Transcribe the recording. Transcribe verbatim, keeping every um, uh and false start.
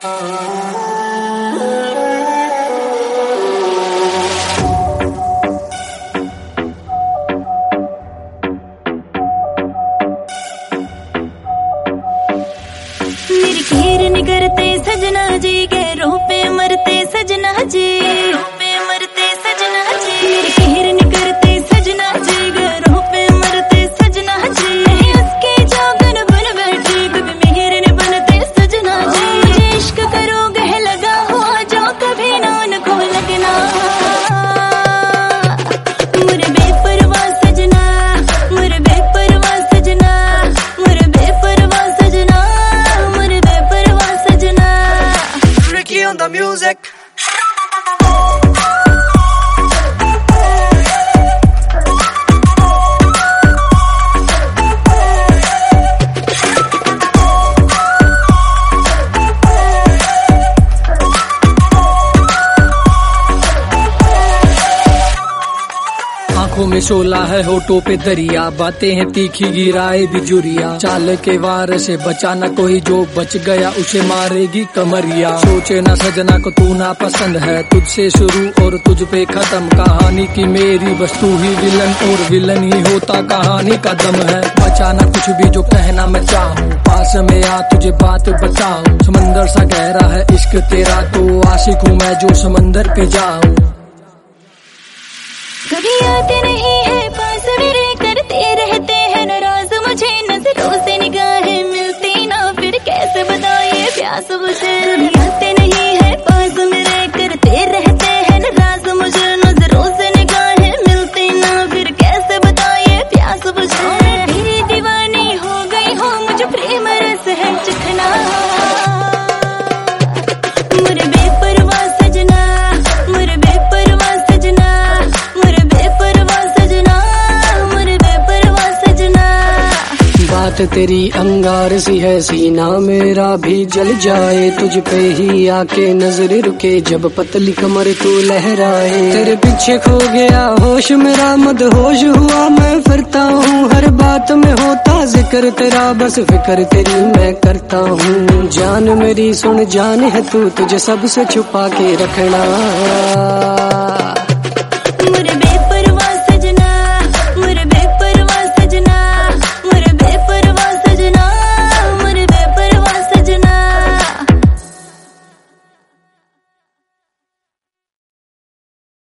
मेरी खीर निगरते सजना जी, गैरों पे मरते सजना जी, पे मरते सजना जी। मेरी खीर निगरते सजना जी, गैरों पे मरते सजना जी। उसके जागन बन बैठे कभी मेहर ने बनते सजना जी। मुझे इश्क करोगे लगा हुआ जो कभी ना उनको लगना। मुझे बेपरवाह सजना, मुझे बेपरवाह सजना, मुझे बेपरवाह सजना, मुझे बेपरवाह सजना। Ricky on the music. आंखों में शोला है, होठों पे दरिया, बातें हैं तीखी गिराए बिजुरिया। चाल के वार से बचा न कोई, जो बच गया उसे मारेगी कमरिया। सोचे ना सजना को तू ना पसंद है, तुझसे शुरू और तुझ पे खत्म कहानी की मेरी। बस तू ही विलन और विलन ही होता कहानी का दम है। बचा ना कुछ भी जो कहना मैं चाहूँ, पास में आ तुझे बात बताऊं। समंदर सा गहरा है इश्क तेरा, तो आशिक हूँ मैं जो समंदर पे जाऊं। कभी आते नहीं है पास मेरे, करते रहते हैं नाराज मुझे। नजरों से निगाहें मिलती ना, फिर कैसे बताइए प्यास मुझे। कभी आते नहीं है पास मेरे, करते रहते हैं नाराज मुझे। नजरों से निगाहें मिलती ना, फिर कैसे बताइए प्यास मुझे। मेरी दीवानी हो गई हो, मुझे प्रेम रस है चखना। मुझे बेपरवाह सजना, मुझे बेपरवाह सजना, मुझे बेपरवाह सजना, मुझे बेपरवाह सजना। बात तेरी अंगार सी है, सीना मेरा भी जल जाए। तुझ पे ही आके नजर रुके, जब पतली कमर तू लहराए। तेरे पीछे खो गया होश मेरा, मदहोश हुआ मैं फिरता हूँ। हर बात में होता जिक्र तेरा, बस फिक्र तेरी मैं करता हूँ। जान मेरी सुन जान है तू, तुझे सबसे छुपा के रखना।